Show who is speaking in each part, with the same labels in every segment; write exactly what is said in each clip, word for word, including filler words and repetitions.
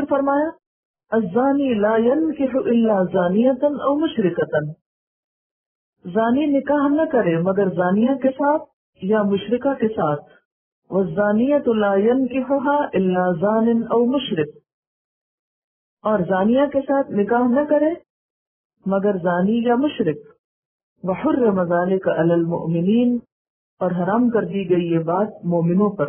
Speaker 1: پھر فرمایا الزانی لا ينکح الا زانیۃ او مشرکۃ، زانی نکاح نہ کرے مگر زانیہ کے ساتھ یا مشرکہ کے ساتھ، والزانیۃ لا ينکحها الا زان او مشرک، اور زانیہ کے ساتھ نکاح نہ کرے مگر زانی یا مشرک، وحرم ذلک علی المؤمنین، اور حرام کر دی گئی یہ بات مومنوں پر۔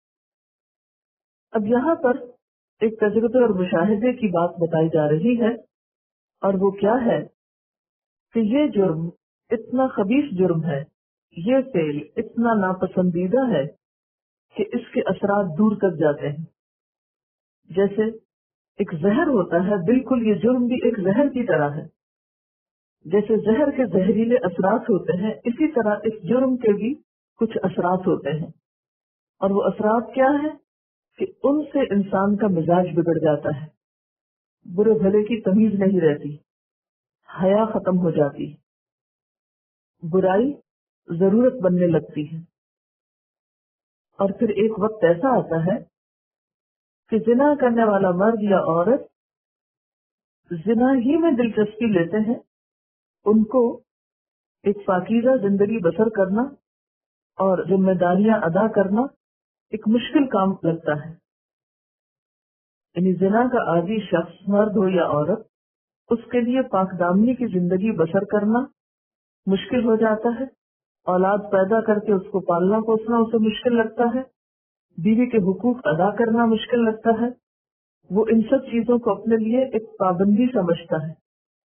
Speaker 1: اب یہاں پر ایک تجربے اور مشاہدے کی بات بتائی جا رہی ہے، اور وہ کیا ہے کہ یہ جرم اتنا خبیث جرم ہے، یہ فعل اتنا ناپسندیدہ ہے کہ اس کے اثرات دور تک جاتے ہیں۔ جیسے ایک زہر ہوتا ہے، بالکل یہ جرم بھی ایک زہر کی طرح ہے، جیسے زہر کے زہریلے اثرات ہوتے ہیں، اسی طرح اس جرم کے بھی کچھ اثرات ہوتے ہیں، اور وہ اثرات کیا ہیں کہ ان سے انسان کا مزاج بگڑ جاتا ہے، برے بھلے کی تمیز نہیں رہتی، حیا ختم ہو جاتی، برائی ضرورت بننے لگتی ہے، اور پھر ایک وقت ایسا آتا ہے کہ زنا کرنے والا مرد یا عورت زنا ہی میں دلچسپی لیتے ہیں، ان کو ایک پاکیزہ زندگی بسر کرنا اور ذمہ داریاں ادا کرنا ایک مشکل کام لگتا ہے۔ یعنی زنا کا عادی شخص مرد ہو یا عورت، اس کے لیے پاک دامنی کی زندگی بسر کرنا مشکل ہو جاتا ہے، اولاد پیدا کر کے اس کو پالنا پوسنا اسے مشکل لگتا ہے، بیوی کے حقوق ادا کرنا مشکل لگتا ہے، وہ ان سب چیزوں کو اپنے لیے ایک پابندی سمجھتا ہے،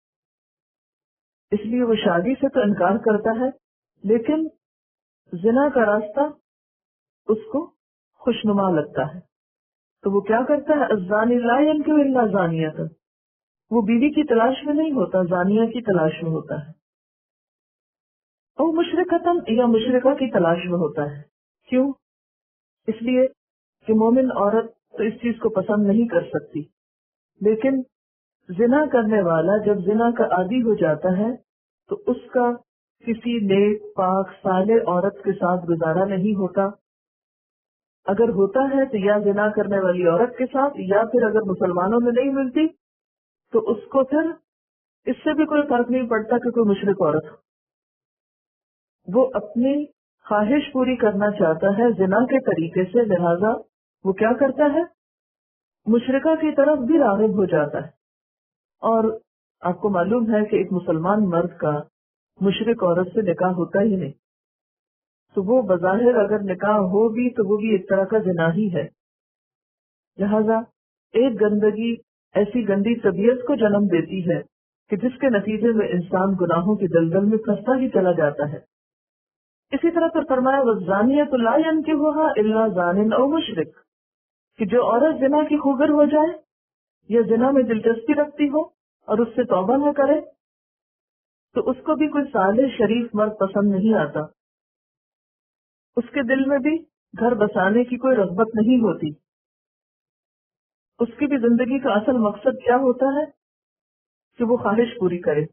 Speaker 1: اس لیے وہ شادی سے تو انکار کرتا ہے، لیکن زنا کا راستہ اس کو خوشنما لگتا ہے، تو وہ کیا کرتا ہے، الزانی لا ينکح الا زانیۃ، وہ بیوی کی تلاش میں نہیں ہوتا، زانیہ کی تلاش میں ہوتا ہے، او مشرکتن، یا مشرکہ کی تلاش میں ہوتا ہے۔ کیوں؟ اس لیے کہ مومن عورت تو اس چیز کو پسند نہیں کر سکتی، لیکن زنا کرنے والا جب زنا کا عادی ہو جاتا ہے تو اس کا کسی نیک پاک صالح عورت کے ساتھ گزارا نہیں ہوتا، اگر ہوتا ہے تو یا زنا کرنے والی عورت کے ساتھ، یا پھر اگر مسلمانوں میں نہیں ملتی تو اس کو پھر اس سے بھی کوئی فرق نہیں پڑتا کہ کوئی مشرک عورت ہو، وہ اپنی خواہش پوری کرنا چاہتا ہے زنا کے طریقے سے، لہذا وہ کیا کرتا ہے، مشرکہ کی طرف بھی راغب ہو جاتا ہے۔ اور آپ کو معلوم ہے کہ ایک مسلمان مرد کا مشرک عورت سے نکاح ہوتا ہی نہیں، تو وہ بظاہر اگر نکاح ہو بھی تو وہ بھی ایک طرح کا زنا ہی ہے، لہذا ایک گندگی ایسی گندی طبیعت کو جنم دیتی ہے کہ جس کے نتیجے میں انسان گناہوں کی دلدل میں پھنستا ہی چلا جاتا ہے۔ اسی طرح پر فرمایا والزانیۃ لا ينکحها الا زان او مشرک، کہ جو عورت زنا کی خوگر ہو جائے یا زنا میں دلچسپی رکھتی ہو اور اس سے توبہ نہ کرے تو اس کو بھی کوئی صالح شریف مرد پسند نہیں آتا، اس کے دل میں بھی گھر بسانے کی کوئی رغبت نہیں ہوتی، اس کی بھی زندگی کا اصل مقصد کیا ہوتا ہے کہ وہ خواہش پوری کرے،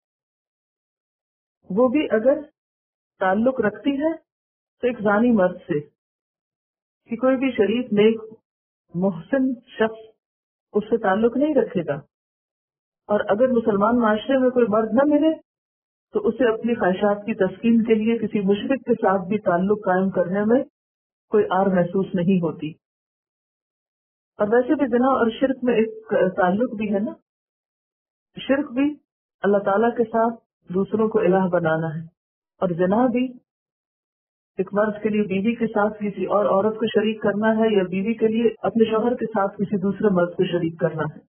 Speaker 1: وہ بھی اگر تعلق رکھتی ہے تو ایک زانی مرد سے، کہ کوئی بھی شریف نیک محسن شخص اس سے تعلق نہیں رکھے گا، اور اگر مسلمان معاشرے میں کوئی مرد نہ ملے تو اسے اپنی خواہشات کی تسکین کے لیے کسی مشرک کے ساتھ بھی تعلق قائم کرنے میں کوئی آر محسوس نہیں ہوتی۔ اور ویسے بھی زنا اور شرک میں ایک تعلق بھی ہے نا، شرک بھی اللہ تعالیٰ کے ساتھ دوسروں کو الہ بنانا ہے، اور زنا بھی ایک مرد کے لیے بیوی کے ساتھ کسی اور عورت کو شریک کرنا ہے، یا بیوی کے لیے اپنے شوہر کے ساتھ کسی دوسرے مرد کو شریک کرنا ہے۔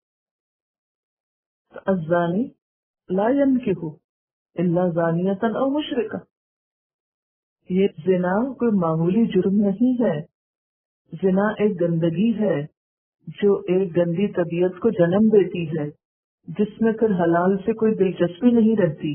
Speaker 1: الزانی لا ينکح الا زانیۃ او مشرکہ، یہ زنا کوئی معمولی جرم نہیں ہے، زنا ایک گندگی ہے جو ایک گندی طبیعت کو جنم دیتی ہے، جس میں پھر حلال سے کوئی دلچسپی نہیں رہتی۔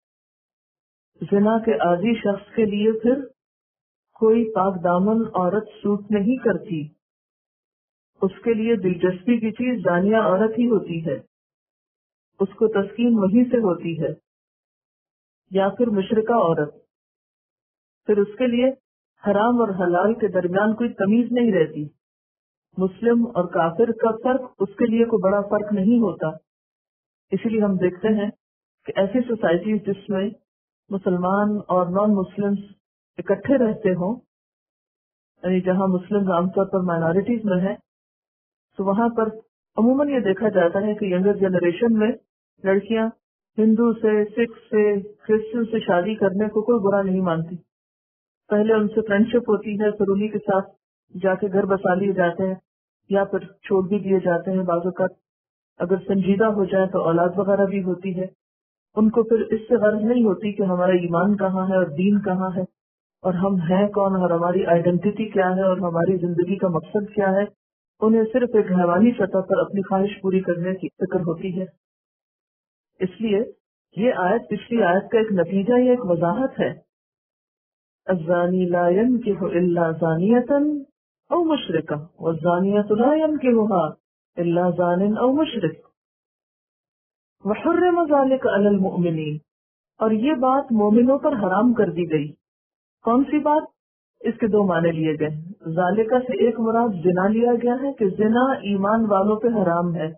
Speaker 1: زنا کے عادی شخص کے لیے پھر کوئی پاک دامن عورت سوٹ نہیں کرتی، اس کے لیے دلچسپی کی چیز زانیہ عورت ہی ہوتی ہے، اس کو تسکین وہیں سے ہوتی ہے، یا پھر مشرکہ عورت، پھر اس کے لیے حرام اور حلال کے درمیان کوئی تمیز نہیں رہتی، مسلم اور کافر کا فرق اس کے لیے کوئی بڑا فرق نہیں ہوتا. اسی لیے ہم دیکھتے ہیں کہ ایسی سوسائٹیز جس میں مسلمان اور نان مسلمس اکٹھے رہتے ہوں، یعنی جہاں مسلم عام طور پر مائنارٹیز میں ہیں، تو وہاں پر عموماً یہ دیکھا جاتا ہے کہ ینگر جنریشن میں لڑکیاں ہندو سے، سکھ سے، کرسچن سے شادی کرنے کو کوئی برا نہیں مانتی. پہلے ان سے فرینڈشپ ہوتی ہے، پھر انہی کے ساتھ جا کے گھر بسا لیے جاتے ہیں یا پھر چھوڑ بھی دیے جاتے ہیں. بعض اوقات اگر سنجیدہ ہو جائے تو اولاد وغیرہ بھی ہوتی ہے. ان کو پھر اس سے غرض نہیں ہوتی کہ ہمارا ایمان کہاں ہے اور دین کہاں ہے اور ہم ہیں کون اور ہماری آئیڈینٹی کیا ہے اور ہماری زندگی کا مقصد کیا ہے. انہیں صرف ایک حیوانی سطح پر اپنی خواہش پوری کرنے کی فکر ہوتی ہے. اس لیے یہ آیت پچھلی آیت کا ایک نتیجہ یا ایک وضاحت ہے. الزانی لا ينكح الا زانیۃ او مشرکہ والزانیۃ لا ينكحها الا زان او مشرک وحرم ذلك علی المؤمنین. اور یہ بات مومنوں پر حرام کر دی گئی. کون سی بات؟ اس کے دو معنی لیے گئے. ذالکہ سے ایک مراد زنا لیا گیا ہے کہ زنا ایمان والوں پہ حرام ہے،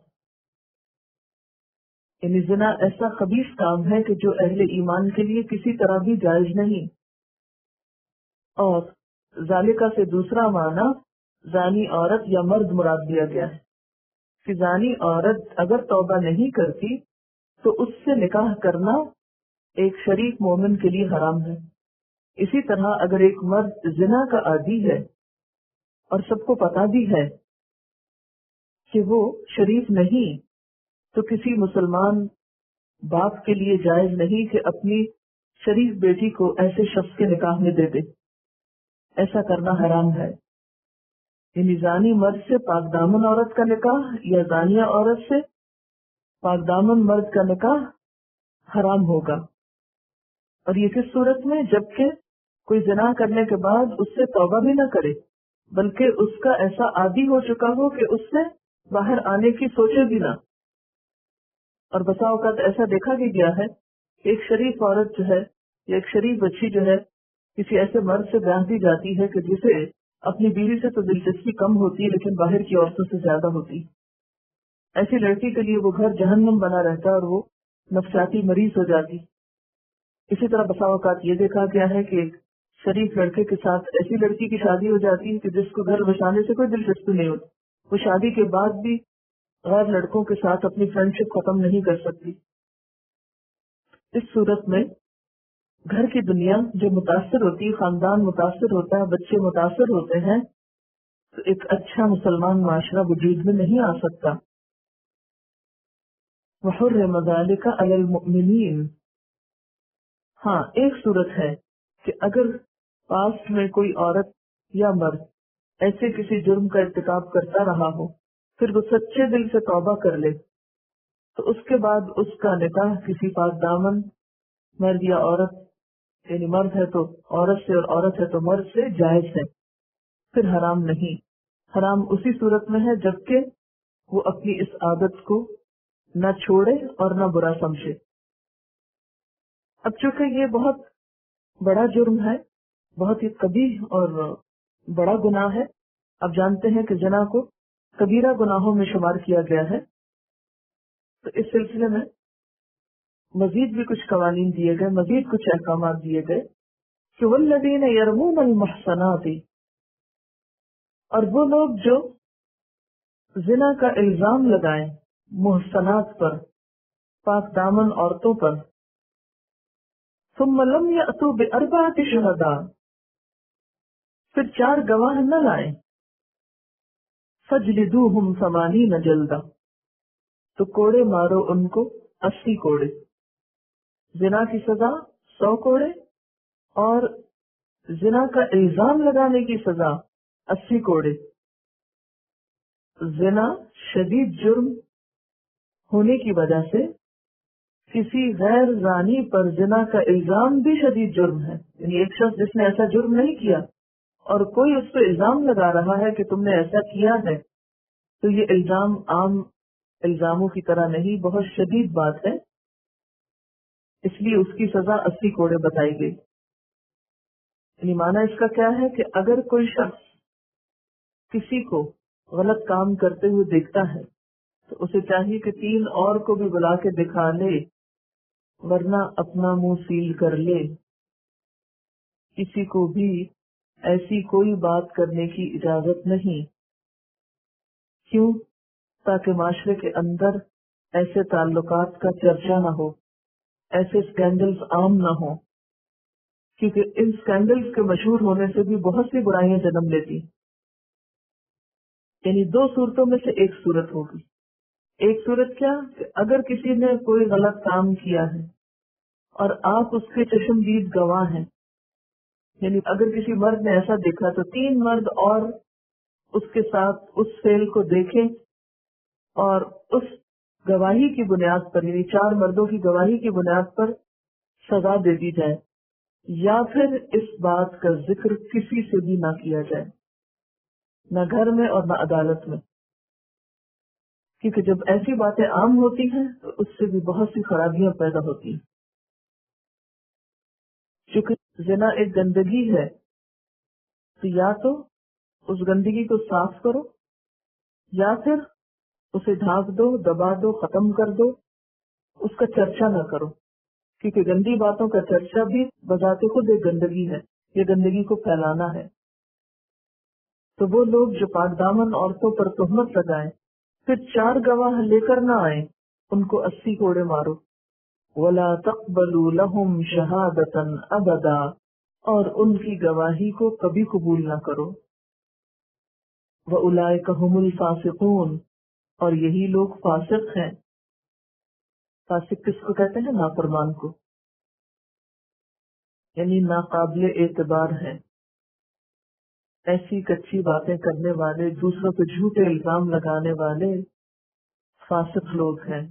Speaker 1: یعنی زنا ایسا خبیث کام ہے کہ جو اہل ایمان کے لیے کسی طرح بھی جائز نہیں. اور ذالکہ سے دوسرا معنی زانی عورت یا مرد مراد دیا گیا ہے کہ زانی عورت اگر توبہ نہیں کرتی تو اس سے نکاح کرنا ایک شریف مومن کے لیے حرام ہے. اسی طرح اگر ایک مرد زنا کا عادی ہے اور سب کو پتا بھی ہے کہ وہ شریف نہیں، تو کسی مسلمان باپ کے لیے جائز نہیں کہ اپنی شریف بیٹی کو ایسے شخص کے نکاح میں دے دے. ایسا کرنا حرام ہے. یعنی زانی مرد سے پاک دامن عورت کا نکاح یا زانیہ عورت سے پاک دامن مرد کا نکاح حرام ہوگا. اور یہ کس صورت میں؟ جبکہ کوئی زنا کرنے کے بعد اس سے توبہ بھی نہ کرے، بلکہ اس کا ایسا عادی ہو چکا ہو کہ اس سے باہر آنے کی سوچے بھی نہ. اور بسا اوقات ایسا دیکھا بھی گیا ہے کہ ایک شریف عورت جو ہے یا ایک شریف بچی جو ہے کسی ایسے مرد سے بیاہ دی جاتی ہے کہ جسے اپنی بیوی سے تو دلچسپی کم ہوتی ہے لیکن باہر کی عورتوں سے زیادہ ہوتی. ایسی لڑکی کے لیے وہ گھر جہنم بنا رہتا اور وہ نفسیاتی مریض ہو جاتی. اسی طرح بسا اوقات یہ دیکھا گیا ہے کہ ایک شریف لڑکے کے ساتھ ایسی لڑکی کی شادی ہو جاتی ہے کہ جس کو گھر بسانے سے کوئی دلچسپی نہیں ہوتی. وہ شادی کے بعد بھی غیر لڑکوں کے ساتھ اپنی فرینڈشپ ختم نہیں کر سکتی. اس صورت میں گھر کی دنیا جو متاثر ہوتی ہے، خاندان متاثر ہوتا ہے، بچے متاثر ہوتے ہیں، تو ایک اچھا مسلمان معاشرہ وجود میں نہیں آ سکتا. وحرم ذلک علی المؤمنین. ہاں ایک صورت ہے کہ اگر پاس میں کوئی عورت یا مرد ایسے کسی جرم کا ارتکاب کرتا رہا ہو، پھر وہ سچے دل سے توبہ کر لے تو اس کے بعد اس کا نکاح کسی پاک دامن مرد یا عورت، یعنی مرد ہے تو عورت سے اور عورت ہے تو مرد سے جائز ہے، پھر حرام نہیں. حرام اسی صورت میں ہے جبکہ وہ اپنی اس عادت کو نہ چھوڑے اور نہ برا سمجھے. اب چونکہ یہ بہت بڑا جرم ہے، بہت ہی قبیح اور بڑا گناہ ہے. اب جانتے ہیں کہ زنا کو کبیرہ گناہوں میں شمار کیا گیا ہے، تو اس سلسلے میں مزید بھی کچھ قوانین دیے گئے، مزید کچھ احکامات دیے گئے کہ والذین یرمون المحصنات، اور وہ لوگ جو زنا کا الزام لگائیں محصنات پر، پاک دامن عورتوں پر، ثم لم یأتوا باربعۃ شہداء، پھر چار گواہ نہ لائیں، فجلدوہم ثمانین جلدہ، تو کوڑے مارو ان کو اسی کوڑے. زنا کی سزا سو کوڑے اور زنا کا الزام لگانے کی سزا اسی کوڑے. زنا شدید جرم ہونے کی وجہ سے کسی غیر زانی پر زنا کا الزام بھی شدید جرم ہے. یعنی ایک شخص جس نے ایسا جرم نہیں کیا اور کوئی اس پہ الزام لگا رہا ہے کہ تم نے ایسا کیا ہے، تو یہ الزام عام الزاموں کی طرح نہیں، بہت شدید بات ہے. اس لیے اس کی سزا اسی کوڑے بتائی گئی. یعنی معنی اس کا کیا ہے کہ اگر کوئی شخص کسی کو غلط کام کرتے ہوئے دیکھتا ہے تو اسے چاہیے کہ تین اور کو بھی بلا کے دکھا لے، ورنہ اپنا منہ سیل کر لے. کسی کو بھی ایسی کوئی بات کرنے کی اجازت نہیں. کیوں؟ تاکہ معاشرے کے اندر ایسے تعلقات کا چرچا نہ ہو، ایسے اسکینڈلز عام نہ ہوں، کیونکہ ان اسکینڈلز کے مشہور ہونے سے بھی بہت سی برائیاں جنم لیتی. یعنی دو صورتوں میں سے ایک صورت ہوگی. ایک صورت کیا کہ اگر کسی نے کوئی غلط کام کیا ہے اور آپ اس کے چشمدید گواہ ہیں، یعنی اگر کسی مرد نے ایسا دیکھا تو تین مرد اور اس کے ساتھ اس فعل کو دیکھیں اور اس گواہی کی بنیاد پر، یعنی چار مردوں کی گواہی کی بنیاد پر سزا دے دی جائے، یا پھر اس بات کا ذکر کسی سے بھی نہ کیا جائے، نہ گھر میں اور نہ عدالت میں. کیونکہ جب ایسی باتیں عام ہوتی ہیں تو اس سے بھی بہت سی خرابیاں پیدا ہوتی ہیں. چونکہ زنا ایک گندگی ہے تو یا تو اس گندگی کو صاف کرو یا پھر اسے ڈھانپ دو، دبا دو، ختم کر دو، اس کا چرچا نہ کرو. کیونکہ گندی باتوں کا چرچا بھی بذات خود ایک گندگی ہے، یہ گندگی کو پھیلانا ہے. تو وہ لوگ جو پاک دامن عورتوں پر تہمت لگائیں پھر چار گواہ لے کر نہ آئیں، ان کو اسی کوڑے مارو. وَلَا تَقْبَلُوا لَهُمْ شَهَادَةً أَبَدًا، اور ان کی گواہی کو کبھی قبول نہ کرو. وَأُولَئِكَ هُمُ الْفَاسِقُونَ، اور یہی لوگ فاسق ہیں. فاسق کس کو کہتے ہیں؟ نافرمان کو، یعنی ناقابل اعتبار ہیں. ایسی کچی باتیں کرنے والے، دوسروں پہ جھوٹے الزام لگانے والے فاسق لوگ ہیں.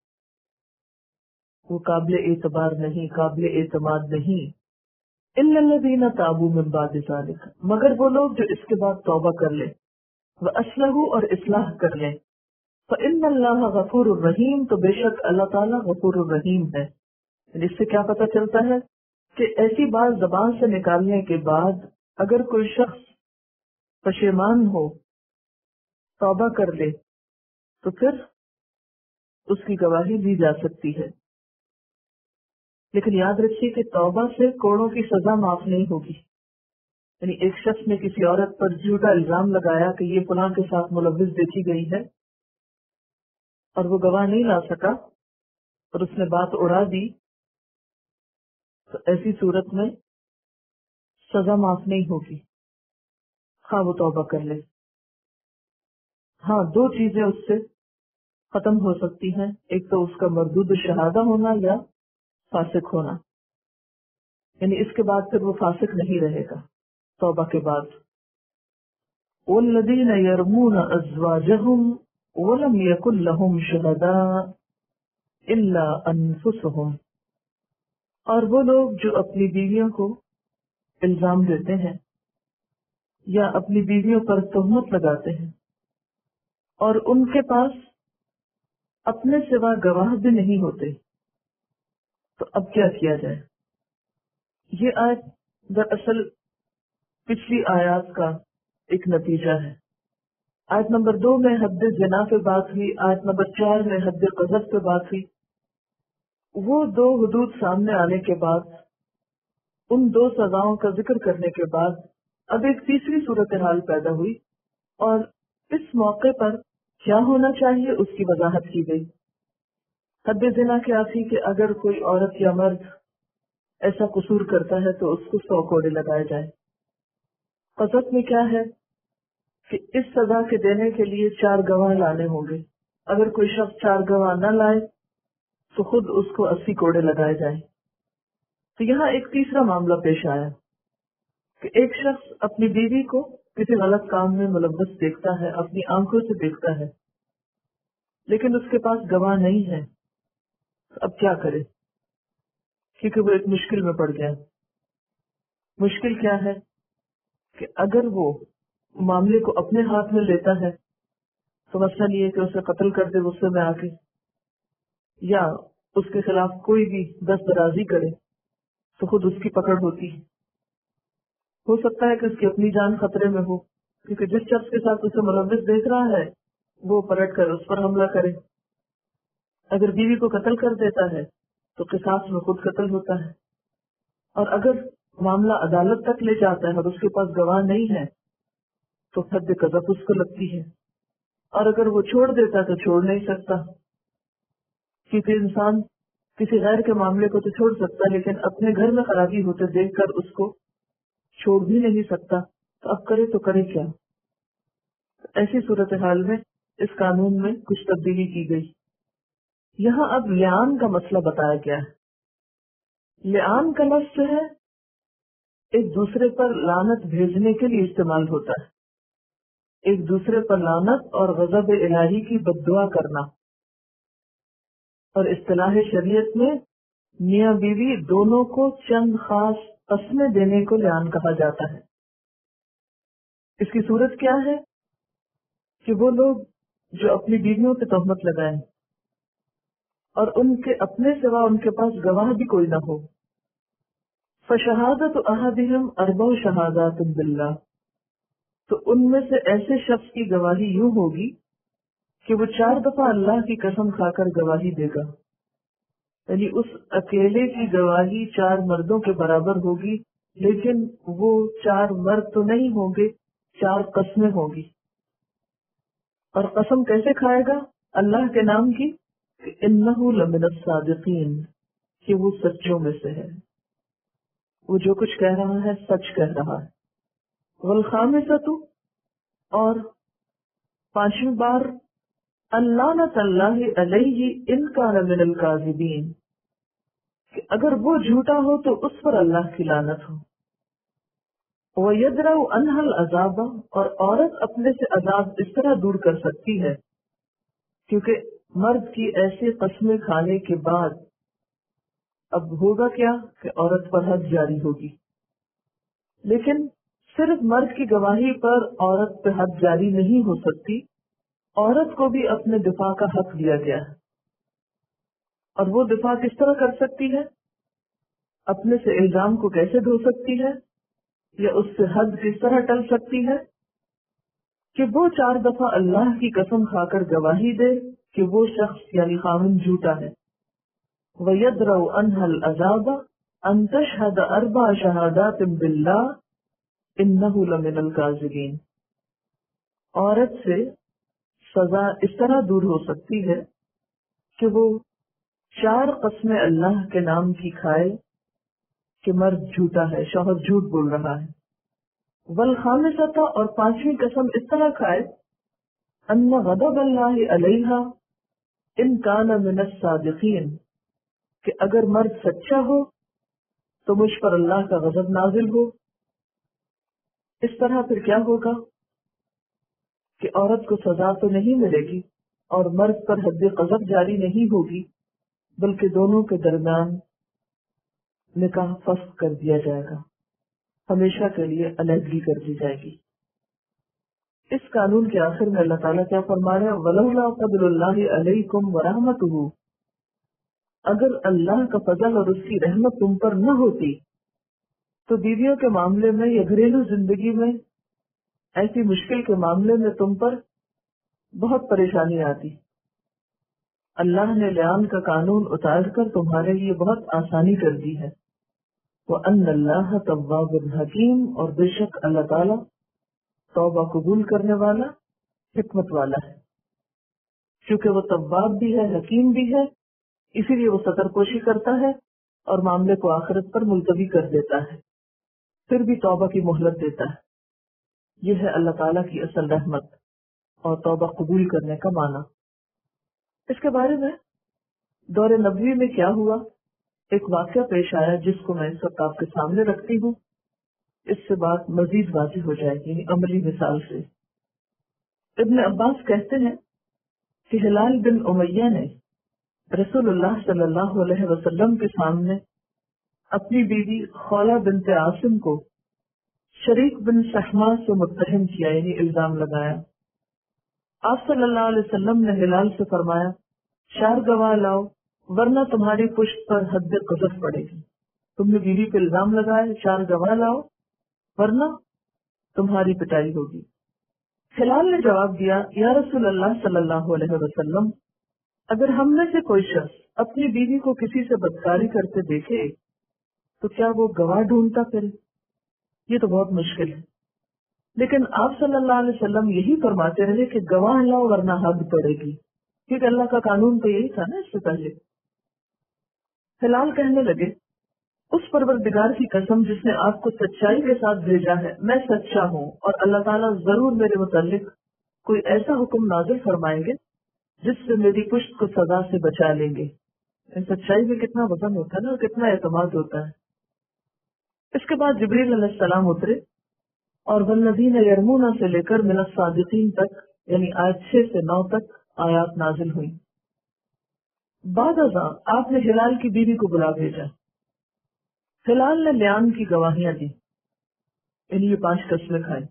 Speaker 1: وہ قابل اعتبار نہیں، قابل اعتماد نہیں. الا الذین تابوا من بعد ذلک، مگر وہ لوگ جو اس کے بعد توبہ کر لیں، واصلحوا، اور اصلاح کر لیں. فإن اللہ غفور الرحیم، تو بے شک اللہ تعالیٰ غفور الرحیم ہے. اس سے کیا پتہ چلتا ہے کہ ایسی بات زبان سے نکالنے کے بعد اگر کوئی شخص پشیمان ہو، توبہ کر لے، تو پھر اس کی گواہی دی جا سکتی ہے. لیکن یاد رکھیے کہ توبہ سے کوڑوں کی سزا معاف نہیں ہوگی. یعنی ایک شخص نے کسی عورت پر جھوٹا الزام لگایا کہ یہ فلاں کے ساتھ ملوث دیکھی گئی ہے، اور وہ گواہ نہیں لا سکا اور اس نے بات اڑا دی، تو ایسی صورت میں سزا معاف نہیں ہوگی، خواہ وہ توبہ کر لے. ہاں، دو چیزیں اس سے ختم ہو سکتی ہیں، ایک تو اس کا مردود شہادہ ہونا یا فاسق ہونا. یعنی اس کے بعد پھر وہ فاسق نہیں رہے گا توبہ کے بعد. والذین یرمون ازواجہم ولم یکن لہم شہداء الا انفسہم، اور وہ لوگ جو اپنی بیویوں کو الزام دیتے ہیں یا اپنی بیویوں پر تہمت لگاتے ہیں اور ان کے پاس اپنے سوا گواہ بھی نہیں ہوتے، تو اب کیا کیا جائے؟ یہ آیت دراصل پچھلی آیات کا ایک نتیجہ ہے. آیت نمبر دو میں حد زنا پہ بات ہوئی، آیت نمبر چار میں حد قذف پہ بات ہوئی. وہ دو حدود سامنے آنے کے بعد، ان دو سزاؤں کا ذکر کرنے کے بعد اب ایک تیسری صورتحال پیدا ہوئی، اور اس موقع پر کیا ہونا چاہیے اس کی وضاحت کی گئی. حد زنا کیا تھی کہ اگر کوئی عورت یا مرد ایسا قصور کرتا ہے تو اس کو سو کوڑے لگائے جائیں. قذف میں کیا ہے کہ اس سزا کے دینے کے لیے چار گواہ لانے ہوں گے. اگر کوئی شخص چار گواہ نہ لائے تو خود اس کو اسی کوڑے لگائے جائیں. تو یہاں ایک تیسرا معاملہ پیش آیا کہ ایک شخص اپنی بیوی کو کسی غلط کام میں ملوث دیکھتا ہے، اپنی آنکھوں سے دیکھتا ہے، لیکن اس کے پاس گواہ نہیں ہے. تو اب کیا کرے؟ کیونکہ وہ ایک مشکل میں پڑ گیا. مشکل کیا ہے کہ اگر وہ معاملے کو اپنے ہاتھ میں لیتا ہے تو مسئلہ یہ ہے کہ اسے قتل کر دے غصے میں آ کے، یا اس کے خلاف کوئی بھی دست درازی کرے تو خود اس کی پکڑ ہوتی ہے. ہو سکتا ہے کہ اس کی اپنی جان خطرے میں ہو، کیونکہ جس شخص کے ساتھ اسے ملوث دیکھ رہا ہے وہ پلٹ کر اس پر حملہ کرے. اگر بیوی کو قتل کر دیتا ہے تو قصاص میں خود قتل ہوتا ہے. اور اگر معاملہ عدالت تک لے جاتا ہے اور اس کے پاس گواہ نہیں ہے تو حد قذف اس کو لگتی ہے. اور اگر وہ چھوڑ دیتا تو چھوڑ نہیں سکتا، کیونکہ انسان کسی غیر کے معاملے کو تو چھوڑ سکتا لیکن اپنے گھر میں خرابی ہوتے دیکھ کر اس کو چھوڑ بھی نہیں سکتا. تو اب کرے تو کرے کیا؟ ایسی صورتحال میں اس قانون میں کچھ تبدیلی کی گئی. یہاں اب لیان کا مسئلہ بتایا گیا ہے. لیان کا لفظ جو ہے ایک دوسرے پر لعنت بھیجنے کے لیے استعمال ہوتا ہے. ایک دوسرے پر لعنت اور غضب الہی کی بد دعا کرنا. اور اصطلاح شریعت میں میاں بیوی دونوں کو چند خاص قسمیں دینے کو لیان کہا جاتا ہے. اس کی صورت کیا ہے کہ وہ لوگ جو اپنی بیویوں پہ تہمت لگائیں اور ان کے اپنے سوا ان کے پاس گواہ بھی کوئی نہ ہو. فشہادت احدہم اربع شہادات باللہ، تو ان میں سے ایسے شخص کی گواہی یوں ہوگی کہ وہ چار دفعہ اللہ کی قسم کھا کر گواہی دے گا. یعنی اس اکیلے کی گواہی چار مردوں کے برابر ہوگی، لیکن وہ چار مرد تو نہیں ہوں گے، چار قسمیں ہوں گی. اور قسم کیسے کھائے گا؟ اللہ کے نام کی، کہ انہ لمن الصادقین، کہ وہ سچوں میں سے ہے، وہ جو کچھ کہہ رہا ہے سچ کہہ رہا ہے. والخامسۃ، اور پانچویں بار، اللعنۃ اللہ علیہ ان کان من الکاذبین، کہ اگر وہ جھوٹا ہو تو اس پر اللہ کی لعنت ہو. وَيَدْرَوْ عَنْهَا الْعَذَابَ، اور عورت اپنے سے عذاب اس طرح دور کر سکتی ہے کیونکہ مرد کی ایسی قسمیں کھانے کے بعد اب ہوگا کیا کہ عورت پر حد جاری ہوگی. لیکن صرف مرد کی گواہی پر عورت پہ حد جاری نہیں ہو سکتی، عورت کو بھی اپنے دفاع کا حق دیا گیا ہے. اور وہ دفاع کس طرح کر سکتی ہے؟ اپنے سے الزام کو کیسے دھو سکتی ہے یا اس سے حد کس طرح ٹل سکتی ہے؟ کہ وہ چار دفعہ اللہ کی قسم کھا کر گواہی دے کہ وہ شخص یعنی خاوند جھوٹا ہے. وَيَدْرَوْ عَنْهَا الْعَذَابَ أَن تَشْهَدَ أَرْبَعَ شَهَادَاتٍ بِاللَّهِ إِنَّهُ لَمِنَ الْكَاذِبِينَ. عورت سے سزا اس طرح دور ہو سکتی ہے کہ وہ چار قسمیں اللہ کے نام کی کھائے کہ مرد جھوٹا ہے، شوہر جھوٹ بول رہا ہے. والخامسۃ، اور پانچویں قسم اس طرح کھائے، ان غضب اللہ علیہا ان کان من الصادقین، کہ اگر مرد سچا ہو تو مجھ پر اللہ کا غضب نازل ہو. اس طرح پھر کیا ہوگا کہ عورت کو سزا تو نہیں ملے گی اور مرد پر حد غضب جاری نہیں ہوگی، بلکہ دونوں کے درمیان نکاح فسخ کر دیا جائے گا، ہمیشہ کے لیے علیحدگی کر دی جائے گی. اس قانون کے آخر میں اللہ تعالیٰ کیا فرما رہے ہیں؟ وَلَوْلَا فَضْلُ اللَّهِ عَلَيْكُمْ وَرَحْمَتُهُ، اگر اللہ کا فضل اور اس کی رحمت تم پر نہ ہوتی تو بیویوں کے معاملے میں یا گھریلو زندگی میں ایسی مشکل کے معاملے میں تم پر بہت پریشانی آتی. اللہ نے لیان کا قانون اتار کر تمہارے لیے بہت آسانی کر دی ہے. وَأَنَّ اللَّهَ تَوَّابٌ حَكِيمٌ، اور بے شک اللہ تعالیٰ توبہ قبول کرنے والا، حکمت والا ہے. کیونکہ وہ تواب بھی ہے، حکیم بھی ہے، اسی لیے وہ ستر پوشی کرتا ہے اور معاملے کو آخرت پر ملتوی کر دیتا ہے، پھر بھی توبہ کی مہلت دیتا ہے. یہ ہے اللہ تعالیٰ کی اصل رحمت اور توبہ قبول کرنے کا معنی. اس کے بارے میں دور نبوی میں کیا ہوا، ایک واقعہ پیش آیا جس کو میں اس وقت آپ کے سامنے رکھتی ہوں. اس سے بات مزید واضح ہو جائے گی عملی مثال سے. ابن عباس کہتے ہیں کہ ہلال بن امیہ نے رسول اللہ صلی اللہ علیہ وسلم کے سامنے اپنی بیوی خولہ بنت عاصم کو شریک بن سحما سے متہم کیا، یعنی الزام لگایا. آپ صلی اللہ علیہ وسلم نے ہلال سے فرمایا چار گواہ لاؤ ورنہ تمہاری پشت پر حد قذف پڑے گی. تم نے بیوی پہ الزام لگایا، چار گواہ لاؤ ورنہ تمہاری پٹائی ہوگی. ہلال نے جواب دیا یا رسول اللہ صلی اللہ علیہ وسلم اگر ہم میں سے کوئی شخص اپنی بیوی کو کسی سے بدکاری کرتے دیکھے تو کیا وہ گواہ ڈھونڈتا پھرے؟ یہ تو بہت مشکل ہے، لیکن آپ صلی اللہ علیہ وسلم یہی فرماتے رہے کہ گواہ لاؤ ورنہ حد پڑے گی، کیونکہ اللہ کا قانون تو یہی تھا نا اس سے پہلے۔ ہلال کہنے لگے اس پروردگار کی قسم جس نے آپ کو سچائی کے ساتھ بھیجا ہے، میں سچا ہوں اور اللہ تعالیٰ ضرور میرے متعلق کوئی ایسا حکم نازل فرمائیں گے جس سے میری پشت کو سزا سے بچا لیں گے۔ سچائی میں کتنا وزن ہوتا ہے نا، اور کتنا اعتماد ہوتا ہے۔ اس کے بعد جبریل علیہ السلام اترے اور والذین یرمون سے لے کر من الصادقین تک، یعنی آیت چھ سے نو تک آیات نازل ہوئی۔ بعد ازاں آپ نے ہلال کی بیوی کو بلا بھیجا۔ ہلال نے لیان کی گواہیاں دی، یعنی یہ پانچ قسمیں کھائیں،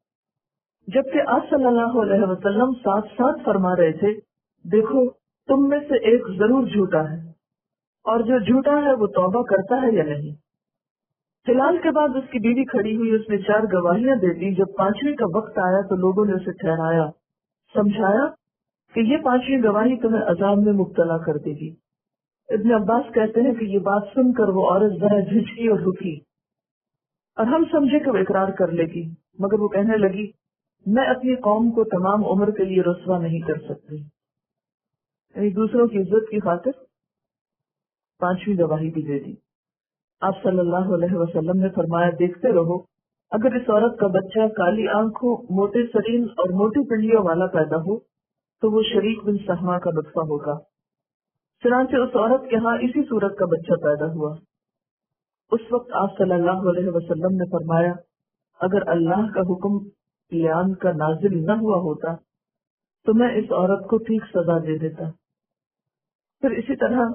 Speaker 1: جبکہ آپ صلی اللہ علیہ وسلم ساتھ ساتھ فرما رہے تھے دیکھو تم میں سے ایک ضرور جھوٹا ہے، اور جو جھوٹا ہے وہ توبہ کرتا ہے یا نہیں۔ ہلال کے بعد اس کی بیوی کھڑی ہوئی، اس نے چار گواہیاں دے دی۔ جب پانچویں کا وقت آیا تو لوگوں نے اسے ٹھہرایا، سمجھایا کہ یہ پانچویں گواہی تمہیں عذاب میں مبتلا کر دے گی۔ ابن عباس کہتے ہیں کہ یہ بات سن کر وہ عورت ذرا جھجکی اور رکی، اور ہم سمجھے کہ وہ اقرار کر لے گی، مگر وہ کہنے لگی میں اپنی قوم کو تمام عمر کے لیے رسوا نہیں کر سکتی، یعنی دوسروں کی عزت کی خاطر پانچویں گواہی بھی دے دی۔ آپ صلی اللہ علیہ وسلم نے فرمایا دیکھتے رہو، اگر اس عورت کا بچہ کالی آنکھوں، موٹے سرین اور موٹی پنڈلیوں والا پیدا ہو تو وہ شریک بن سہما کا نطفہ ہوگا۔ چنانچہ اس عورت کے ہاں اسی صورت کا بچہ پیدا ہوا۔ اس وقت آپ صلی اللہ علیہ وسلم نے فرمایا اگر اللہ کا حکم لیان کا نازل نہ ہوا ہوتا تو میں اس عورت کو ٹھیک سزا دے دیتا۔ پھر اسی طرح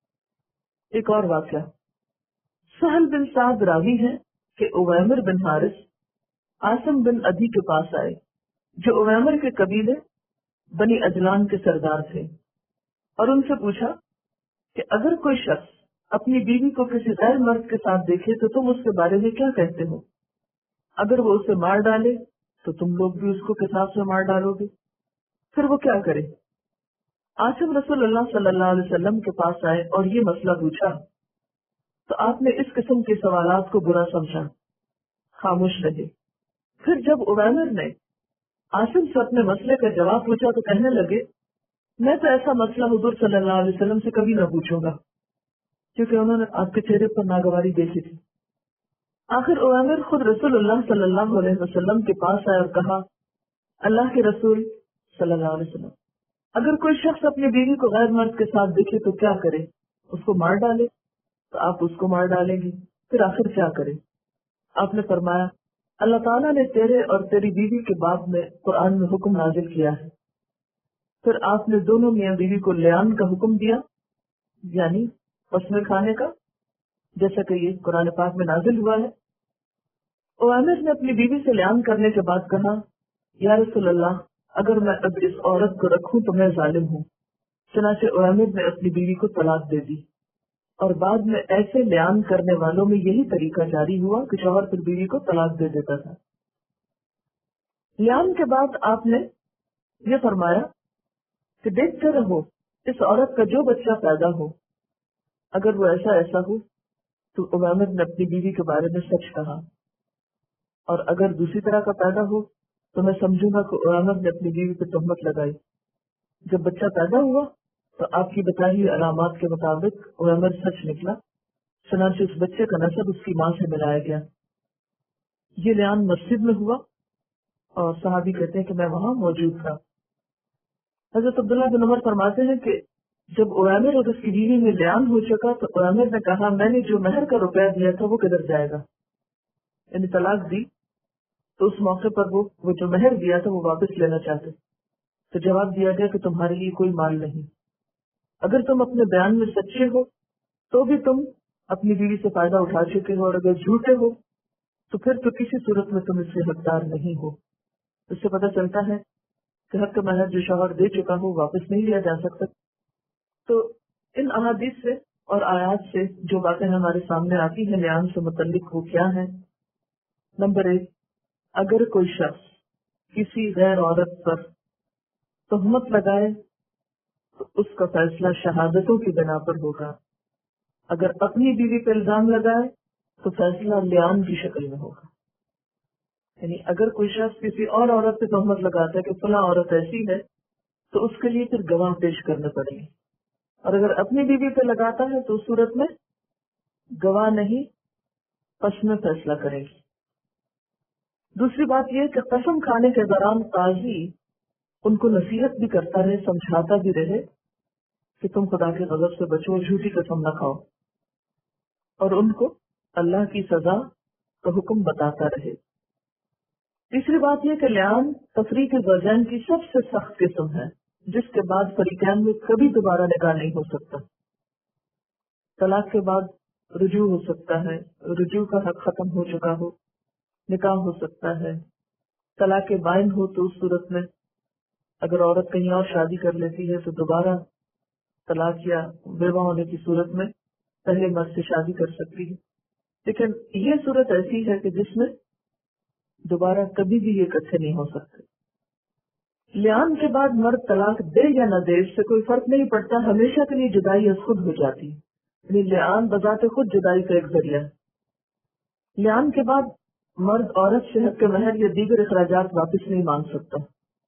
Speaker 1: ایک اور واقعہ، سہل بن سعد راوی ہے کہ اویمر بن حارث عاصم بن ادی کے پاس آئے، جو اویمر کے قبیلے بنی اجلان کے سردار تھے، اور ان سے پوچھا کہ اگر کوئی شخص اپنی بیوی کو کسی غیر مرد کے ساتھ دیکھے تو تم اس کے بارے میں کیا کہتے ہو؟ اگر وہ اسے مار ڈالے تو تم لوگ بھی اس کو قصاص میں مار ڈالو گے، پھر وہ کیا کرے؟ عاصم رسول اللہ صلی اللہ علیہ وسلم کے پاس آئے اور یہ مسئلہ پوچھا تو آپ نے اس قسم کے سوالات کو برا سمجھا، خاموش رہے۔ پھر جب اویمر نے عاصم سے اپنے مسئلے کا جواب پوچھا تو کہنے لگے میں تو ایسا مسئلہ حضور صلی اللہ علیہ وسلم سے کبھی نہ پوچھوں گا، کیونکہ انہوں نے آپ کے چہرے پر ناگواری دیکھی تھی۔ آخر اویمر خود رسول اللہ صلی اللہ علیہ وسلم کے پاس آئے اور کہا اللہ کے رسول صلی اللہ علیہ وسلم، اگر کوئی شخص اپنی بیوی کو غیر مرد کے ساتھ دیکھے تو کیا کرے؟ اس کو مار ڈالے؟ تو آپ اس کو مار ڈالیں گی، پھر آخر کیا کرے؟ آپ نے فرمایا اللہ تعالیٰ نے تیرے اور تیری بیوی کے باب میں قرآن میں حکم نازل کیا ہے۔ پھر آپ نے دونوں میاں بیوی کو لیان کا حکم دیا، یعنی قسمیں کھانے کا، جیسا کہ یہ قرآن پاک میں نازل ہوا ہے۔ اویمر نے اپنی بیوی سے لیان کرنے کے بعد کہا یا رسول اللہ اگر میں اب اس عورت کو رکھوں تو میں ظالم ہوں۔ چنانچہ اویمر نے اپنی بیوی کو طلاق دے دی، اور بعد میں ایسے لیان کرنے والوں میں یہی طریقہ جاری ہوا کہ شوہر پھر بیوی کو طلاق دے دیتا تھا۔ لیان کے بعد آپ نے یہ فرمایا کہ دیکھتے رہو اس عورت کا جو بچہ پیدا ہو، اگر وہ ایسا ایسا ہو تو اویمر نے اپنی بیوی کے بارے میں سچ کہا، اور اگر دوسری طرح کا پیدا ہو تو میں سمجھوں گا کہ اویمر نے اپنی بیوی پہ تہمت لگائی۔ جب بچہ پیدا ہوا تو آپ کی بتائی ہوئی علامات کے مطابق اویمر سچ نکلا، چنانچہ اس بچے کا نسب اس کی ماں سے ملایا گیا۔ یہ لیان مسجد میں ہوا، اور صحابی کہتے ہیں کہ میں وہاں موجود تھا۔ حضرت عبداللہ بن عمر فرماتے ہیں کہ جب اویمر اور اس کی بیوی میں لیان ہو چکا تو اویمر نے کہا میں نے جو مہر کا روپیہ دیا تھا وہ کدھر جائے گا؟ یعنی طلاق دی تو اس موقع پر وہ وہ جو مہر دیا تھا وہ واپس لینا چاہتے، تو جواب دیا گیا کہ تمہارے لیے کوئی مال نہیں، اگر تم اپنے بیان میں سچے ہو تو بھی تم اپنی بیوی سے فائدہ اٹھا چکے ہو، اور اگر جھوٹے ہو تو پھر تو کسی صورت میں تم اس سے حقدار نہیں ہو۔ اس سے پتہ چلتا ہے کہ حق کا مہر جو شوہر دے چکا ہو واپس نہیں لیا جا سکتا۔ تو ان احادیث سے اور آیات سے جو باتیں ہمارے سامنے آتی ہیں لیان سے متعلق وہ کیا ہیں؟ نمبر ایک، اگر کوئی شخص کسی غیر عورت پر تہمت لگائے تو اس کا فیصلہ شہادتوں کی بنا پر ہوگا. اگر اپنی بیوی پہ الزام لگائے تو فیصلہ لیان کی شکل میں ہوگا. یعنی اگر کوئی شخص کسی اور عورت پہ تہمت لگاتا ہے کہ فلاں عورت ایسی ہے تو اس کے لیے پھر گواہ پیش کرنے پڑیں گے. اور اگر اپنی بیوی پہ لگاتا ہے تو اس صورت میں گواہ نہیں پس میں فیصلہ کرے گی. دوسری بات یہ کہ قسم کھانے کے دوران قاضی ان کو نصیحت بھی کرتا رہے، سمجھاتا بھی رہے کہ تم خدا کے غضب سے بچو، جھوٹی قسم نہ کھاؤ، اور ان کو اللہ کی سزا کا حکم بتاتا رہے. تیسری بات یہ کہ لعان تفریق زوجین کی سب سے سخت قسم ہے، جس کے بعد فریقین میں کبھی دوبارہ نکاح نہیں ہو سکتا. طلاق کے بعد رجوع ہو سکتا ہے، رجوع کا حق ختم ہو چکا ہو، نکاح ہو سکتا ہے. طلاق بائن ہو تو اس صورت میں اگر عورت کہیں اور شادی کر لیتی ہے تو دوبارہ طلاق یا بیوہ ہونے کی صورت میں پہلے مرد سے شادی کر سکتی ہے. لیکن یہ صورت ایسی ہے کہ جس میں دوبارہ کبھی بھی یہ اکٹھے نہیں ہو سکتے. لعان کے بعد مرد طلاق دے یا نہ دے اس سے کوئی فرق نہیں پڑتا، ہمیشہ کے لیے جدائی از خود ہو جاتی ہے. یعنی لعان بذات خود جدائی کا ایک ذریعہ ہے. لعان کے بعد مرد عورت سے حق کے مہر یا دیگر اخراجات واپس نہیں مانگ سکتا.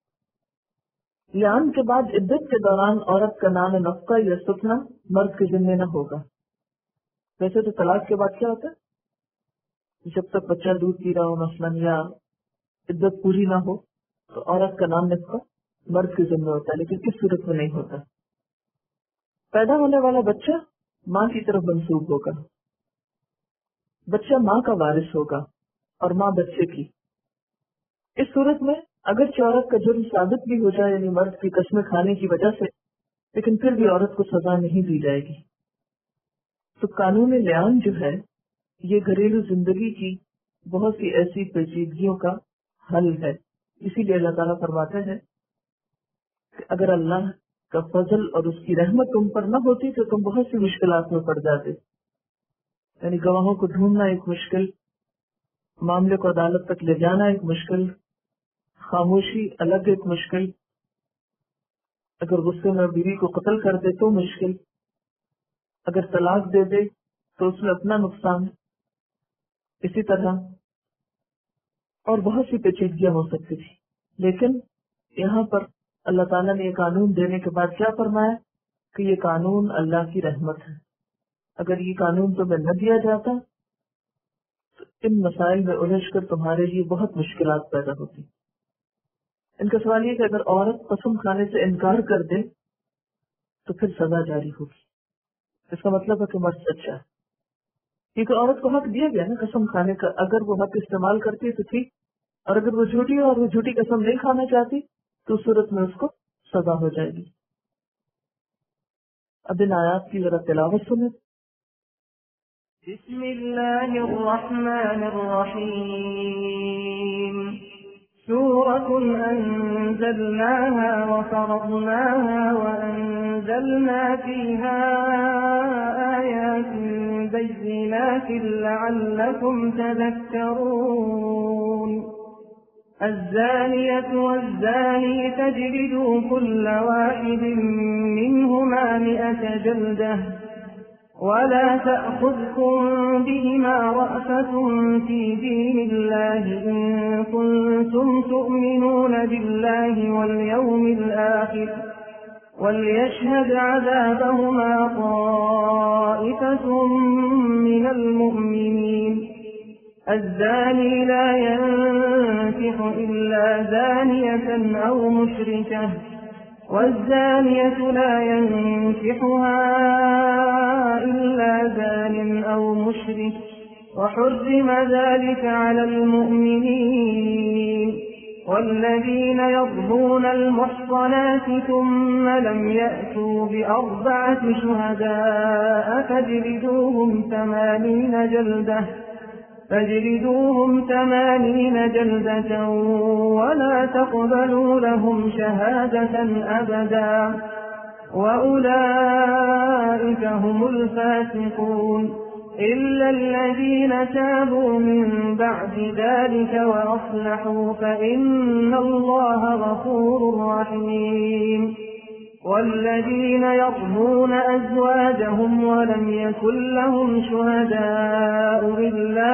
Speaker 1: لعان کے بعد عدت کے دوران عورت کا نام نفقہ یا سکنا مرد کے ذمہ نہ ہوگا. ویسے تو طلاق کے بعد کیا ہوتا ہے، جب تک بچہ دودھ پی رہا ہو مثلاً یا عدت پوری نہ ہو تو عورت کا نام نفقہ مرد کے ذمہ ہوتا ہے، لیکن اس صورت میں نہیں ہوتا. پیدا ہونے والا بچہ ماں کی طرف منسوب ہوگا، بچہ ماں کا وارث ہوگا اور ماں بچے کی. اس صورت میں اگرچہ عورت کا جرم ثابت بھی ہو جائے، یعنی مرد کی قسمیں کھانے کی وجہ سے، لیکن پھر بھی عورت کو سزا نہیں دی جائے گی. تو قانون لعان جو ہے یہ گھریلو زندگی کی بہت سی ایسی پیچیدگیوں کا حل ہے. اسی لیے اللہ تعالیٰ فرماتے ہیں کہ اگر اللہ کا فضل اور اس کی رحمت تم پر نہ ہوتی تو تم بہت سی مشکلات میں پڑ جاتے. یعنی گواہوں کو ڈھونڈنا ایک مشکل، معاملے کو عدالت تک لے جانا ایک مشکل، خاموشی الگ ایک مشکل، اگر غصے میں بیوی کو قتل کر دے تو مشکل، اگر طلاق دے دے تو اس میں اپنا نقصان. اسی طرح اور بہت سی پیچیدگیاں ہو سکتی تھی. لیکن یہاں پر اللہ تعالیٰ نے یہ قانون دینے کے بعد کیا فرمایا کہ یہ قانون اللہ کی رحمت ہے. اگر یہ قانون تمہیں نہ دیا جاتا تو ان مسائل میں الجھ کر تمہارے لیے بہت مشکلات پیدا ہوتی. ان کا سوال یہ کہ اگر عورت قسم کھانے سے انکار کر دے تو پھر سزا جاری ہوگی. اس کا مطلب ہے کہ مرد سچا ہے، کیونکہ عورت کو حق دیا گیا نا قسم کھانے کا. اگر وہ حق استعمال کرتی ہے تو ٹھیک، اور اگر وہ جھوٹی ہے اور وہ جھوٹی قسم نہیں کھانا چاہتی تو اس صورت میں اس کو سزا ہو جائے گی. اب ان آیات کی ذرا تلاوت سنیں.
Speaker 2: بسم اللہ الرحمن الرحیم. سورة أنزلناها وفرضناها وأنزلنا فيها آيات بينات لعلكم تذكرون. الزانية والزاني فاجلدوا كل واحد منهما مئة جلدة ولا تأخذكم بهما رأفة في دين الله إن كنتم تؤمنون بالله واليوم الآخر وليشهد عذابهما طائفة من المؤمنين. الزاني لا ينكح إلا زانية أو مشركة والزانية لا ينكحها إلا زان أو مشرك وحرم ذلك على المؤمنين. والذين يضرون المحصنات ثم لم يأتوا بأربعة شهداء فاجلدوهم ثمانين جلدة فاجلدوهم ثمانين جلدة ولا تقبلوا لهم شهادة أبدا وأولئك هم الفاسقون. إلا الذين تابوا من بعد ذلك وأصلحوا فإن الله غفور رحيم. والذين يرمون أزواجهم ولم يكن لهم شهداء إلا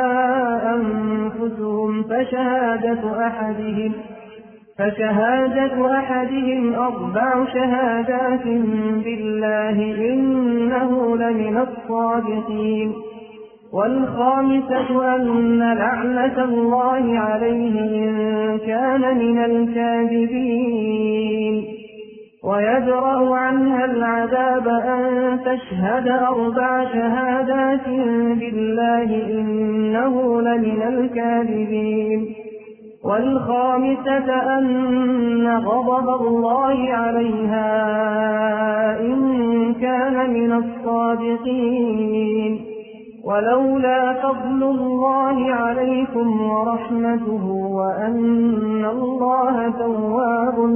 Speaker 2: أنفسهم فشهادة أحدهم فشهادة أحدهم أربع شهادات بالله إنه لمن الصادقين. والخامسة أن لعنة الله عليه إن كان من الكاذبين. ويدرأ عنها العذاب أن تشهد أربع شهادات بالله إنه لمن الكاذبين. والخامسة أن غضب الله عليها إن كان من الصادقين. ولولا فضل الله عليكم ورحمته وأن الله تواب